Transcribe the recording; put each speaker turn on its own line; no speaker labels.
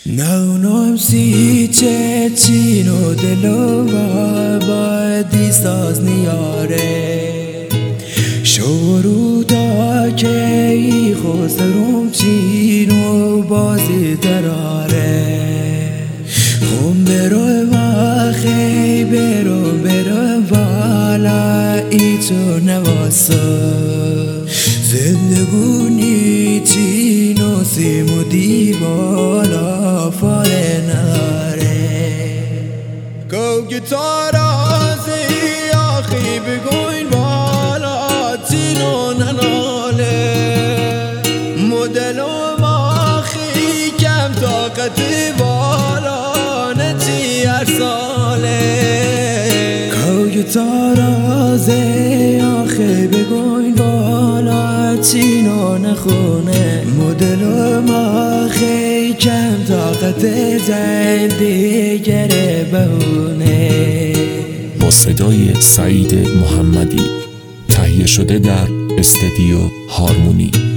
نونم سی چچینو دلو با دیساز نیاره شورو تا کی خسروم چینو بازی دراره خون برو و خی برو والا ایچو نواسا زندگونی چینو سیمو دیوالا فارناره کو گیتار آزی آخی بگوین بالا چینو نناله مدلو آخی کم طاقتی بالا نچی هر ساله کو گیتار آزی آخی بگوین بالا چینو نخونه مدلو آخی کم طاقت زن دیگره بهونه
با صدای سعید محمدی تهیه شده در استودیو هارمونی.